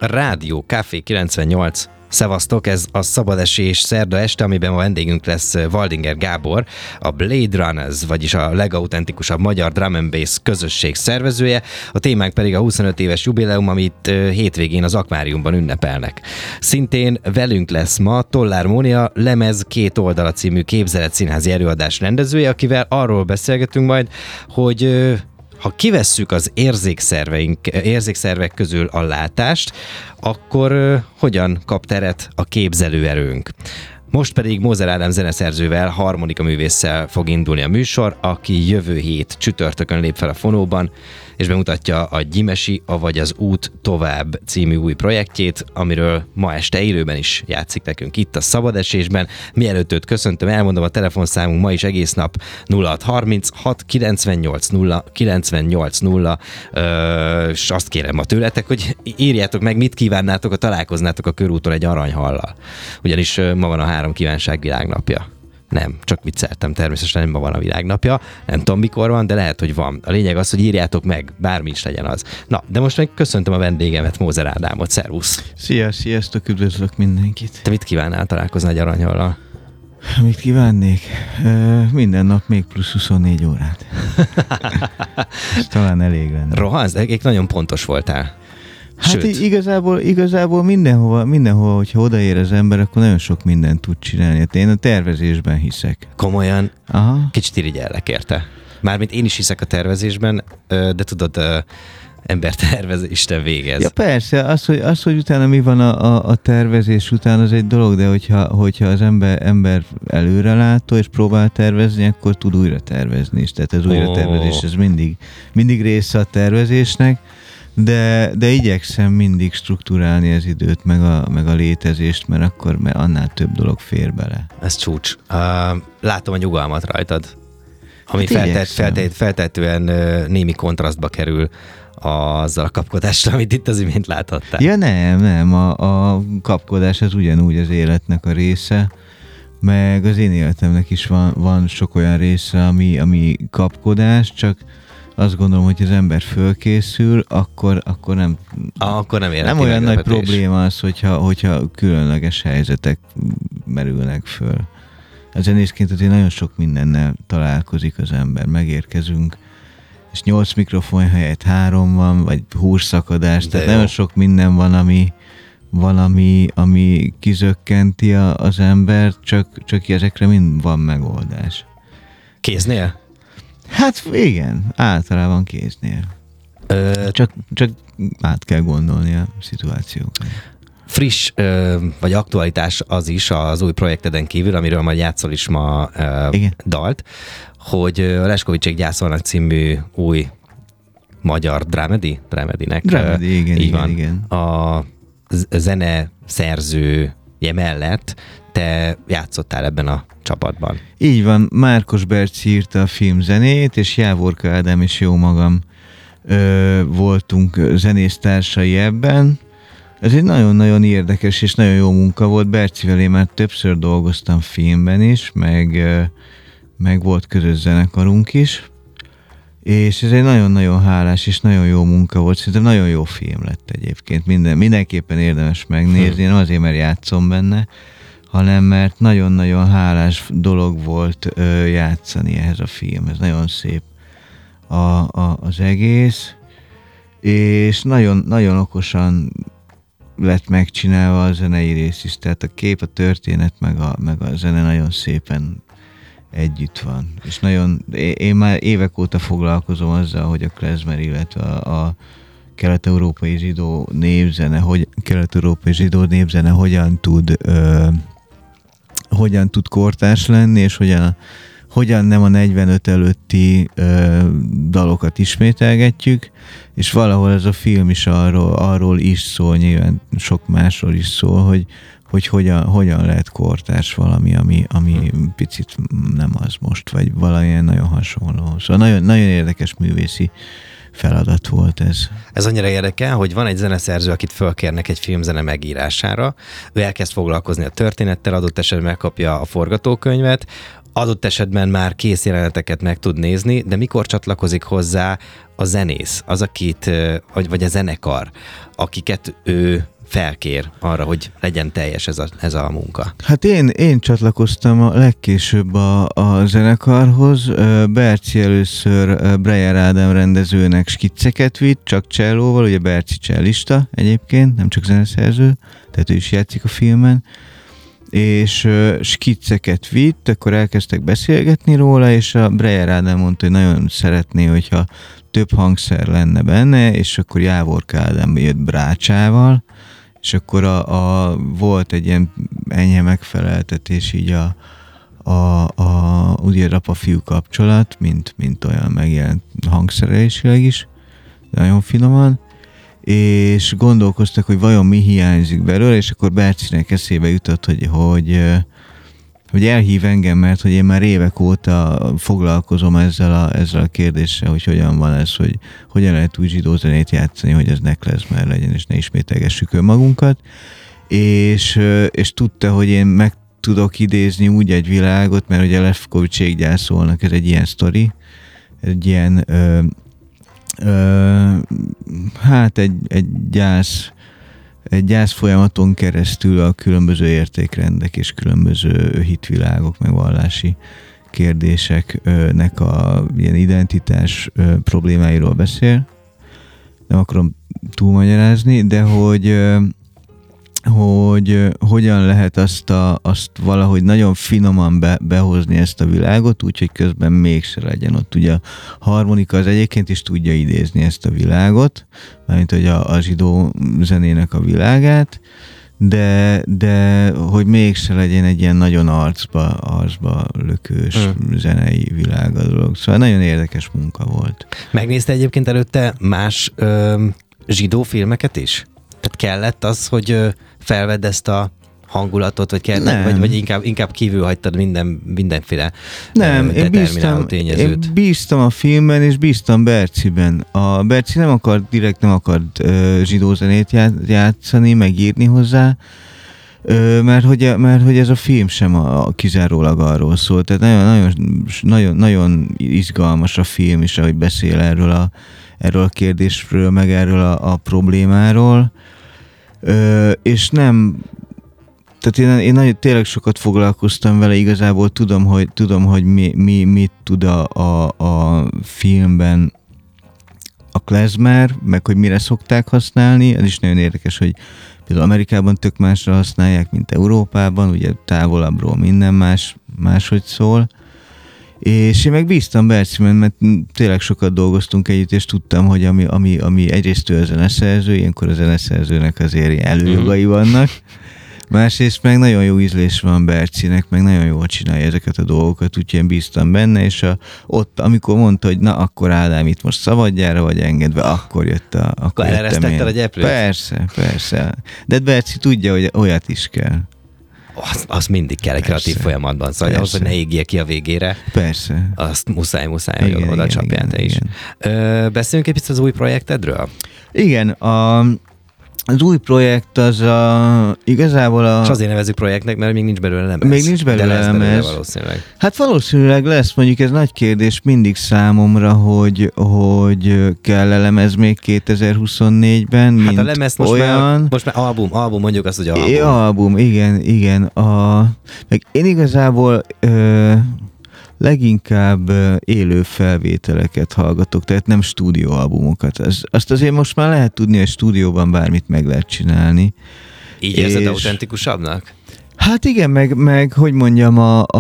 Rádió Café 98. Szevasztok, ez a Szabad Esés szerda este, amiben a vendégünk lesz Waldinger Gábor, a Blade Runners, vagyis a legautentikusabb magyar drum and bass közösség szervezője. A témánk pedig a 25 éves jubileum, amit hétvégén az Akváriumban ünnepelnek. Szintén velünk lesz ma Tollár Mónia, Lemez 2 oldala című képzeletszínházi előadás rendezője, akivel arról beszélgetünk majd, hogy ha kivesszük az érzékszervek közül a látást, akkor hogyan kap teret a képzelőerőnk? Most pedig Mózer Ádám zeneszerzővel, harmonika művésszel fog indulni a műsor, aki jövő hét csütörtökön lép fel a Fonóban, és bemutatja a Gyimesi, avagy az Út tovább című új projektjét, amiről ma este élőben is játszik nekünk itt a Szabad Esésben. Mielőtt őt köszöntöm, elmondom a telefonszámunk ma is egész nap 0636 98 0 98 0, és azt kérem ma tőletek, hogy írjátok meg, mit kívánnátok, ha találkoznátok a körúton egy aranyhallal. Ugyanis ma van a 3 kívánság világnapja. Nem, csak vicceltem, természetesen nem ma van a világnapja, nem tudom mikor van, de lehet, hogy van. A lényeg az, hogy írjátok meg, bármi is legyen az. Na, de most meg köszöntöm a vendégemet, Mózer Ádámot, szervusz! Sziasztok, üdvözlök mindenkit! Te mit kívánnál találkozni egy aranyhallal? Mit kívánnék? Minden nap még plusz 24 órát. Ez talán elég lenne. Rohansz, de nagyon pontos voltál. Hát igazából mindenhova, hogyha odaér az ember, akkor nagyon sok mindent tud csinálni. Hát én a tervezésben hiszek. Komolyan? Aha. Kicsit irigyellek érte. Mármint én is hiszek a tervezésben, de tudod, ember tervez, Isten végez. Ja persze, az, hogy utána mi van a tervezés után, az egy dolog, de hogyha az ember előrelátó és próbál tervezni, akkor tud újra tervezni is. Tehát az újratervezés, ez mindig része a tervezésnek. De igyekszem mindig strukturálni az időt, meg a létezést, mert annál több dolog fér bele. Ez csúcs. Látom a nyugalmat rajtad, ami feltehetően némi kontrasztba kerül azzal a kapkodással, amit itt az imént láthattál. Ja nem, a kapkodás az ugyanúgy az életnek a része, meg az én életemnek is van sok olyan része, ami kapkodás, csak azt gondolom, hogy az ember fölkészül, akkor nem olyan nagy probléma az, hogyha különleges helyzetek merülnek föl. A zenészként azért nagyon sok mindennel találkozik az ember. Megérkezünk, és 8 mikrofon helyett 3 van, vagy húrszakadás, tehát nagyon sok minden van, ami kizökkenti az embert, csak ezekre mind van megoldás. Kéznél? Hát igen, általában kéznél. Csak át kell gondolni a szituációkat. Friss vagy aktualitás az is az új projekteden kívül, amiről majd játszol is ma dalt, hogy a Leskovicsek gyászolnak című új magyar drámedinek. Drámedi, igen. A zene szerzője mellett te játszottál ebben a csapatban. Így van, Márkos Berci írta a filmzenét, és Jávorka Ádám és jó magam voltunk zenésztársai ebben. Ez egy nagyon-nagyon érdekes és nagyon jó munka volt. Bercivel én már többször dolgoztam filmben is, meg volt közös zenekarunk is, és ez egy nagyon-nagyon hálás és nagyon jó munka volt. Szerintem nagyon jó film lett egyébként. Mindenképpen érdemes megnézni, nem azért, mert játszom benne, hanem mert nagyon-nagyon hálás dolog volt játszani ehhez a filmhez. Nagyon szép az egész, és nagyon, nagyon okosan lett megcsinálva a zenei rész is. Tehát a kép, a történet, meg a zene nagyon szépen együtt van. És én már évek óta foglalkozom azzal, hogy a klezmer, illetve a kelet-európai zsidó népzene hogyan tud kortárs lenni, és hogyan nem a 45 előtti dalokat ismételgetjük, és valahol ez a film is arról is szól, nyilván sok másról is szól, hogy hogyan lehet kortárs valami, ami picit nem az most, vagy valamilyen nagyon hasonló. Szóval nagyon, nagyon érdekes művészi feladat volt ez. Ez annyira érdekel, hogy van egy zeneszerző, akit fölkérnek egy filmzene megírására, ő elkezd foglalkozni a történettel, adott esetben megkapja a forgatókönyvet, adott esetben már kész jeleneteket meg tud nézni, de mikor csatlakozik hozzá a zenész, az, akit, vagy a zenekar, akiket ő felkér arra, hogy legyen teljes ez a munka? Hát én csatlakoztam a legkésőbb a zenekarhoz. Berci először Breyer Ádám rendezőnek skicceket vitt, csak csellóval, ugye Berci csellista egyébként, nem csak zeneszerző, tehát ő is játszik a filmen, és skicceket vitt, akkor elkezdtek beszélgetni róla, és a Breyer Ádám mondta, hogy nagyon szeretné, hogyha több hangszer lenne benne, és akkor Jávorka Ádám jött brácsával, és akkor volt egy ilyen enyhe megfeleltetés így ugye apa-fiú kapcsolat, mint olyan megjelent hangszerelésileg is, nagyon finoman, és gondolkoztak, hogy vajon mi hiányzik belőle, és akkor Bercinek eszébe jutott, hogy elhív engem, mert hogy én már évek óta foglalkozom ezzel a kérdéssel, hogy hogyan van ez, hogy hogyan lehet úgy zsidó zenét játszani, hogy ez ne klezmer legyen, és ne ismételgessük önmagunkat. És tudta, hogy én meg tudok idézni úgy egy világot, mert ugye Lefkovicsék gyászolnak, ez egy ilyen sztori, egy ilyen egy gyász folyamaton keresztül a különböző értékrendek és különböző hitvilágok, meg vallási kérdéseknek a ilyen identitás problémáiról beszél. Nem akarom túlmagyarázni, de hogy hogyan lehet azt valahogy nagyon finoman behozni ezt a világot, úgyhogy közben mégse legyen ott. Ugye a harmonika az egyébként is tudja idézni ezt a világot, mármint hogy a zsidó zenének a világát, de hogy mégse legyen egy ilyen nagyon arcba lökős zenei világ a dolog. Szóval nagyon érdekes munka volt. Megnézte egyébként előtte más zsidó filmeket is? Tehát kellett az, hogy felvedd ezt a hangulatot, vagy inkább kívül hagytad mindenféle determináló tényezőt? Én bíztam a filmben, és bíztam Berciben. A Berci nem akart zsidó zenét játszani, megírni hozzá, mert hogy ez a film sem kizárólag arról szól. Tehát nagyon izgalmas a film is, ahogy beszél erről a kérdésről, meg erről a problémáról. És nem, tehát én tényleg sokat foglalkoztam vele, igazából tudom, hogy mit tud a filmben a klezmer, meg hogy mire szokták használni. Ez is nagyon érdekes, hogy például Amerikában tök másra használják, mint Európában, ugye távolabbról minden máshogy szól. És én meg bíztam Berciben, mert tényleg sokat dolgoztunk együtt, és tudtam, hogy ami egyrészt ő a zeneszerző, ilyenkor a zeneszerzőnek azért előjogai vannak, másrészt meg nagyon jó ízlés van Bercinek, meg nagyon jól csinálja ezeket a dolgokat, úgyhogy én bíztam benne, és ott, amikor mondta, hogy na, akkor Ádám itt most szabadjára vagy engedve, akkor jött akkor eleresztetted a gyeplőt? Persze. De Berci tudja, hogy olyat is kell. Az mindig kell egy kreatív folyamatban, szóval ahhoz, hogy ne égjél ki a végére. Persze. Azt muszáj, hogy oda csapjál te is. Beszéljünk egy picit az új projektedről? Igen, az új projekt az igazából És azért nevezzük projektnek, mert még nincs belőle lemez. Még nincs belőle lemez. De lesz belőle valószínűleg. Hát valószínűleg lesz, mondjuk ez nagy kérdés mindig számomra, hogy kell-e lemez még 2024-ben, hát a lemez most már album, mondjuk azt, hogy album. Album, igen. Meg én igazából leginkább élő felvételeket hallgatok, tehát nem stúdióalbumokat. Azt azért most már lehet tudni, hogy stúdióban bármit meg lehet csinálni. Így érzed autentikusabbnak? Hát igen, meg hogy mondjam,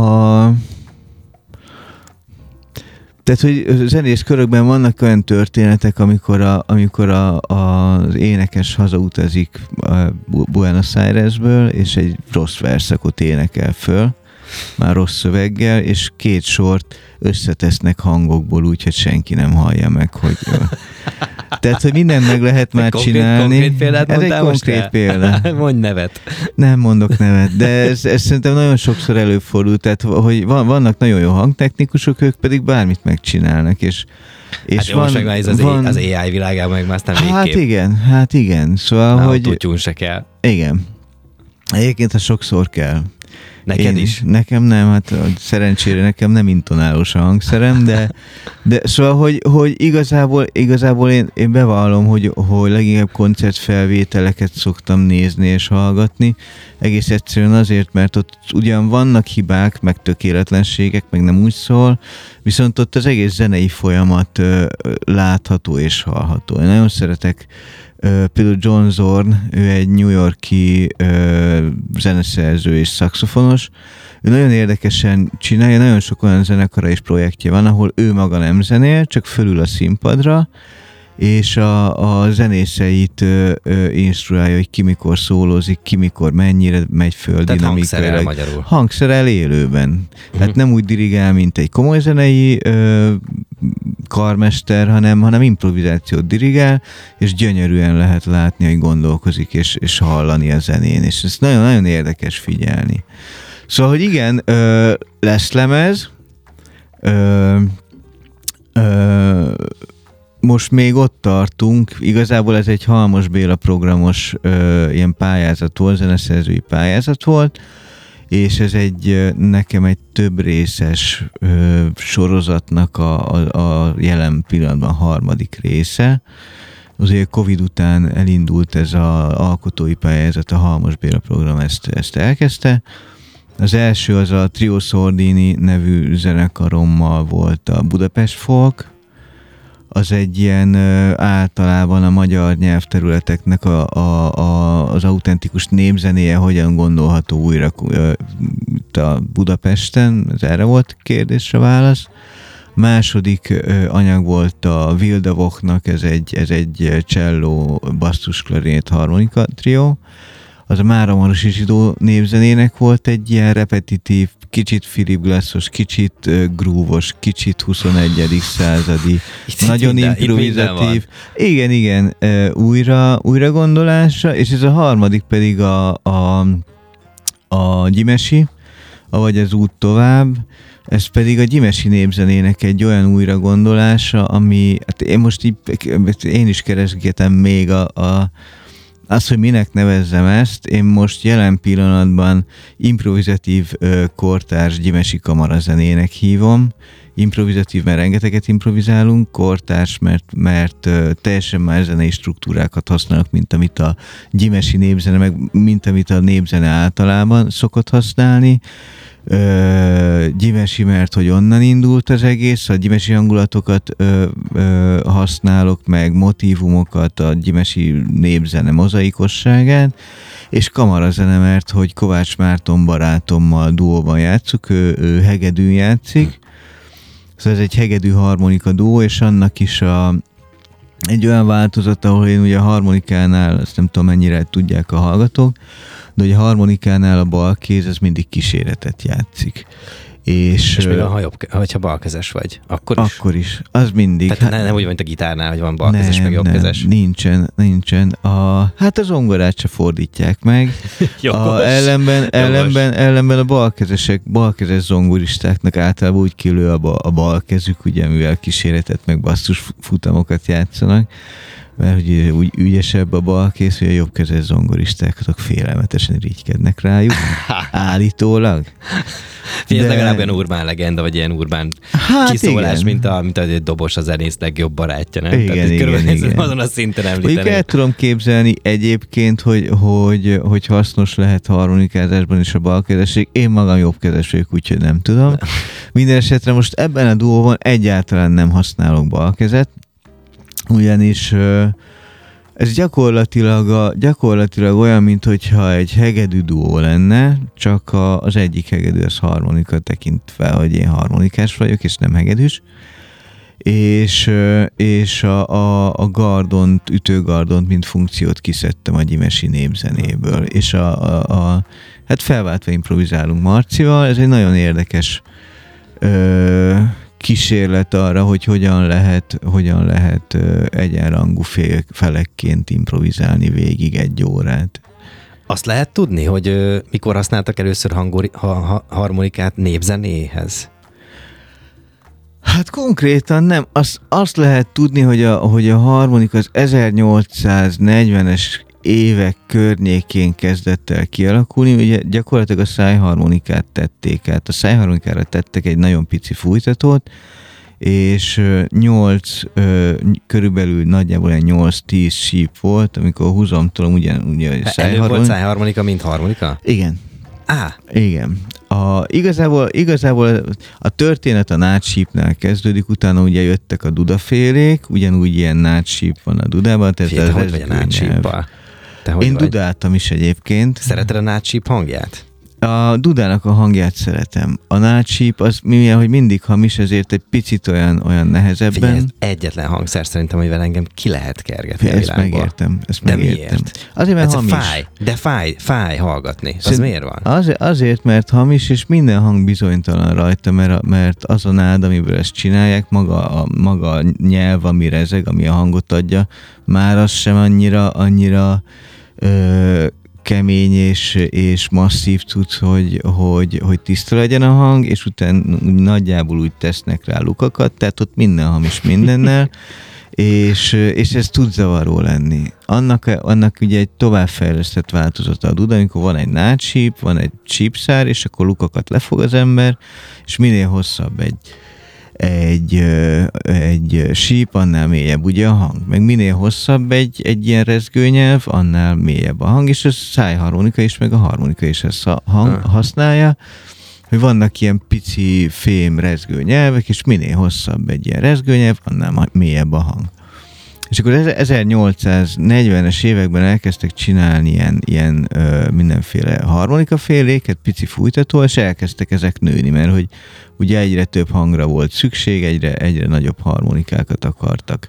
tehát, hogy zenész körökben vannak olyan történetek, amikor az énekes hazautazik Buenos Airesből, és egy rossz verszakot énekel föl, már rossz szöveggel, és 2 sort összetesznek hangokból úgy, hogy senki nem hallja meg, hogy... Tehát, hogy mindent meg lehet már csinálni. Konkrét példát ez mondtál egy konkrét példa. Mondj nevet. Nem mondok nevet, de ez szerintem nagyon sokszor előfordul, tehát hogy vannak nagyon jó hangtechnikusok, ők pedig bármit megcsinálnak, és hát jó, most meg az AI világában meg már aztán végképp. Hát igen. Szóval, hogy... Autotune se kell. Igen. Egyébként sokszor kell. Neked is? Nekem nem, hát szerencsére nekem nem intonálós a hangszerem, de szóval, hogy igazából én bevallom, hogy leginkább koncertfelvételeket szoktam nézni és hallgatni, egész egyszerűen azért, mert ott ugyan vannak hibák, meg tökéletlenségek, meg nem úgy szól, viszont ott az egész zenei folyamat látható és hallható. Én nagyon szeretek például John Zorn, ő egy New York-i zeneszerző és szaxofonos. Ő nagyon érdekesen csinálja, nagyon sok olyan zenekara és projektje van, ahol ő maga nem zenél, csak fölül a színpadra, és a zenészeit instruálja, hogy ki mikor szólózik, ki mikor mennyire megy föl dinamikailag. Hangszerel élőben. Tehát nem úgy dirigál, mint egy komoly zenei karmester, hanem improvizációt dirigál, és gyönyörűen lehet látni, hogy gondolkozik, és hallani a zenén, és ez nagyon-nagyon érdekes figyelni. Szóval, hogy igen, lesz lemez, most még ott tartunk, igazából ez egy Halmos Béla programos ilyen pályázat volt, zeneszerzői pályázat volt, és ez nekem egy több részes sorozatnak a jelen pillanatban harmadik része. Azért Covid után elindult ez az alkotói pályázat, a Halmos Béla program ezt elkezdte. Az első az a Trio Sordini nevű zenekarommal volt a Budapest Folk. Az egy ilyen általában a magyar nyelvterületeknek az autentikus népzenéje hogyan gondolható újra a Budapesten, ez erre volt kérdésre válasz. Második anyag volt a Vilda Vochnak, ez egy cselló, basszus, klarinét, harmonika trió. Az a Máramarosi Zsidó népzenének volt egy ilyen repetitív, kicsit Philip Glassos, kicsit groove-os, kicsit 21. századi, nagyon improvizatív. Igen, újra gondolásra, és ez a harmadik pedig a Gyimesi, avagy az út tovább. Ez pedig a gyimesi népzenének egy olyan újragondolása, ami, hát én is keresgetem még azt, hogy minek nevezzem ezt. Én most jelen pillanatban improvizatív kortárs gyimesi kamarazenének hívom. Improvizatív, mert rengeteget improvizálunk, kortárs, mert teljesen más zenei struktúrákat használnak, mint amit a gyimesi népzene, meg mint amit a népzene általában szokott használni. Gyimesi, mert hogy onnan indult az egész, a gyimesi hangulatokat használok, meg motívumokat, a gyimesi népzene mozaikosságát, és kamarazene, mert hogy Kovács Márton barátommal duóban játszuk, ő hegedűn játszik, szóval ez egy hegedű harmonika duó, és annak is egy olyan változat, ahol én ugye a harmonikánál, azt nem tudom mennyire tudják a hallgatók, de hogy a harmonikánál a bal kéz, az mindig kíséretet játszik. És még ha balkezes vagy, akkor is? Akkor is, az mindig. Tehát nem úgy, mint a gitárnál, hogy van balkezes, meg jobbkezes? Nincsen. Hát a zongorát se fordítják meg. Ellenben a balkezes zongoristáknak általában úgy kilő a balkezük, ugye, mivel kíséretet, meg basszus futamokat játszanak, mert ugye úgy ügyesebb a balkész, hogy a jobbkezes zongoristák azok félelmetesen irigykednek rájuk, állítólag. Ez legalább olyan urbán legenda, vagy ilyen urbán kiszólás, igen. mint a dobos a zenész legjobb barátja, nem? Igen. Azon a szinten említeni. Mondjuk el tudom képzelni egyébként, hogy hasznos lehet harmonikázásban is a balkezesség. Én magam jobbkezes vagyok, úgyhogy nem tudom. Minden esetre most ebben a duóban egyáltalán nem használok balkezet, ugyanis ez gyakorlatilag olyan, mintha egy hegedű duó lenne, csak az egyik hegedű az harmonika, tekintve, hogy én harmonikás vagyok, és nem hegedűs, és a gardont, ütőgardont, mint funkciót kiszedtem a gyimesi népzenéből, és hát felváltva improvizálunk Marcival, ez egy nagyon érdekes kísérlet arra, hogy hogyan lehet egyenrangú felekként improvizálni végig egy órát. Azt lehet tudni, hogy mikor használtak először harmonikát népzenéhez? Hát konkrétan nem. Azt lehet tudni, hogy a harmonika az 1840-es évek környékén kezdett el kialakulni, ugye gyakorlatilag a szájharmonikát tették át. A szájharmonikára tettek egy nagyon pici fújtatót, és 8, körülbelül nagyjából egy 8-10 síp volt, amikor húzomtól ugye Előbb volt szájharmonika, mint harmonika? Igen. Á. Igen. Igazából a történet a nádsípnál kezdődik, utána ugye jöttek a dudafélék, ugyanúgy ilyen nádsíp van a dudában. Te hogy vagy a nádsíppal? Én dudáltam is egyébként. Szereted a nádsíp hangját? A dudának a hangját szeretem. A nádsíp az mivel, hogy mindig hamis, ezért egy picit olyan nehezebben. Figyelj, ez egyetlen hangszer szerintem, amivel engem ki lehet kergetni a világból. Ezt megértem. Miért? Azért, mert hamis. Fáj hallgatni. Az miért van? Azért, mert hamis, és minden hang bizonytalan rajta, mert az a nád, amiből ezt csinálják, maga a nyelv, ami rezeg, ami a hangot adja, már az sem annyira kemény és masszív tudsz, hogy tiszta legyen a hang, és utána nagyjából úgy tesznek rá lukakat, tehát ott minden hamis mindennel, és ez tud zavaró lenni. Annak ugye egy továbbfejlesztett változata a duda, amikor van egy nádsíp, van egy sípszár, és akkor lukakat lefog az ember, és minél hosszabb egy síp, annál mélyebb ugye a hang. Meg minél hosszabb egy ilyen rezgőnyelv, annál mélyebb a hang, és a szájharmonika is, meg a harmonika is ezt használja, hogy vannak ilyen pici fém rezgőnyelvek, és minél hosszabb egy ilyen rezgőnyelv, annál mélyebb a hang. És akkor 1840-es években elkezdtek csinálni ilyen mindenféle harmonikaféléket, pici fújtató, és elkezdtek ezek nőni, mert hogy ugye egyre több hangra volt szükség, egyre nagyobb harmonikákat akartak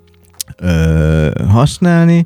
használni,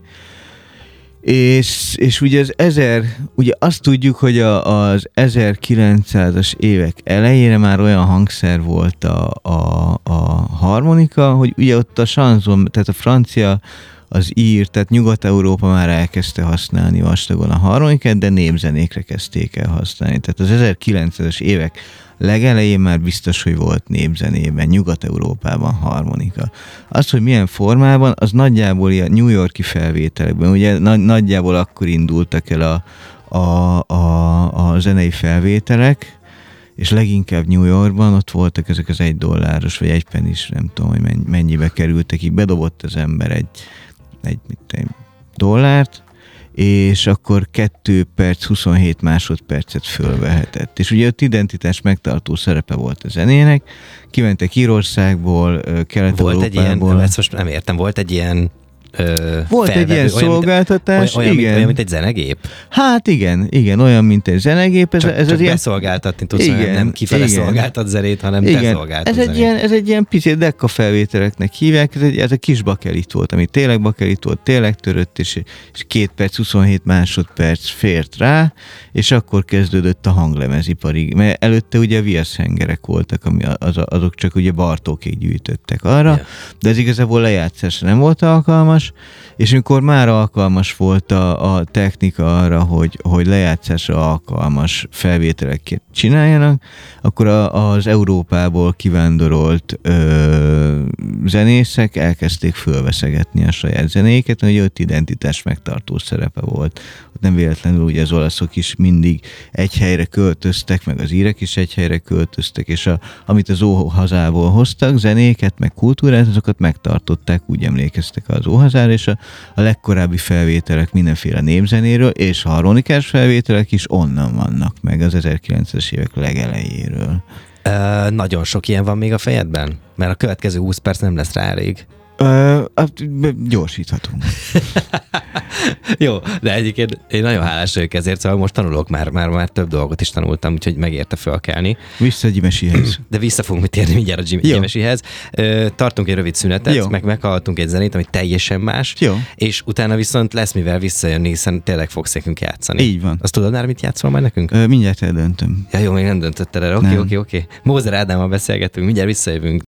és ugye ugye azt tudjuk, hogy az 1900-as évek elejére már olyan hangszer volt a harmonika, hogy ugye ott a chanson, tehát a francia, az ír, tehát Nyugat-Európa már elkezdte használni vastagon a harmonikát, de népzenékre kezdték el használni. Tehát az 1900-es évek legelején már biztos, hogy volt népzenében, Nyugat-Európában harmonika. Az, hogy milyen formában, az nagyjából ilyen New York-i felvételekben, ugye nagyjából akkor indultak el a zenei felvételek, és leginkább New Yorkban ott voltak ezek az $1 vagy egy pennis, nem tudom, hogy mennyibe kerültek, így bedobott az ember egy dollárt, és akkor 2 perc, 27 másodpercet fölvehetett. És ugye ott identitás megtartó szerepe volt a zenének, kimentek Írországból, Kelet-Európából. Ezt most nem értem, volt egy ilyen volt egy ilyen szolgáltatás, olyan, mint egy zenegép? Hát igen, olyan, mint egy zenegép. Ez csak beszolgáltatni tudsz, nem kifele szolgáltat zenét, hanem te szolgáltat zenét. Ez egy ilyen pici dekka felvételeknek hívják, ez egy kis bakelit volt, ami tényleg bakelit volt, tényleg törött, és 2 perc, 27 másodperc fért rá, és akkor kezdődött a hanglemezipari, mert előtte ugye a viaszhengerek voltak, azok csak ugye Bartókék gyűjtöttek arra, de ez igazából lejátszásra nem volt alkalmas, és amikor már alkalmas volt a technika arra, hogy lejátszásra alkalmas felvételeket csináljanak, akkor az Európából kivándorolt zenészek elkezdték fölveszegetni a saját zenéket, hogy ott identitás megtartó szerepe volt. Ott nem véletlenül ugye az olaszok is mindig egy helyre költöztek, meg az írek is egy helyre költöztek, és amit az óhazából hoztak, zenéket, meg kultúrát, azokat megtartották, úgy emlékeztek az óhazára, és a legkorábbi felvételek mindenféle népzenéről, és a harmonikás felvételek is onnan vannak meg az 1900-es évek legelejéről. Nagyon sok ilyen van még a fejedben? Mert a következő 20 perc nem lesz rá elég. Gyorsíthatunk. Jó, de egyébként én nagyon hálás vagyok ezért, szóval most tanulok már több dolgot is tanultam, úgyhogy megérte fölkelni. Vissza Gyimesihez. De vissza fogunk térni mindjárt a Gyimesihez. Tartunk egy rövid szünetet, meg meghallgatunk egy zenét, ami teljesen más, és utána viszont lesz mivel visszajönni, hiszen tényleg fogsz nekünk játszani. Így van. Azt tudod már, mit játszol majd nekünk? Mindjárt eldöntöm. Ja, jó, még nem döntötted el. Oké. Mózer Ádámmal beszélgetünk, mindjárt visszajövünk.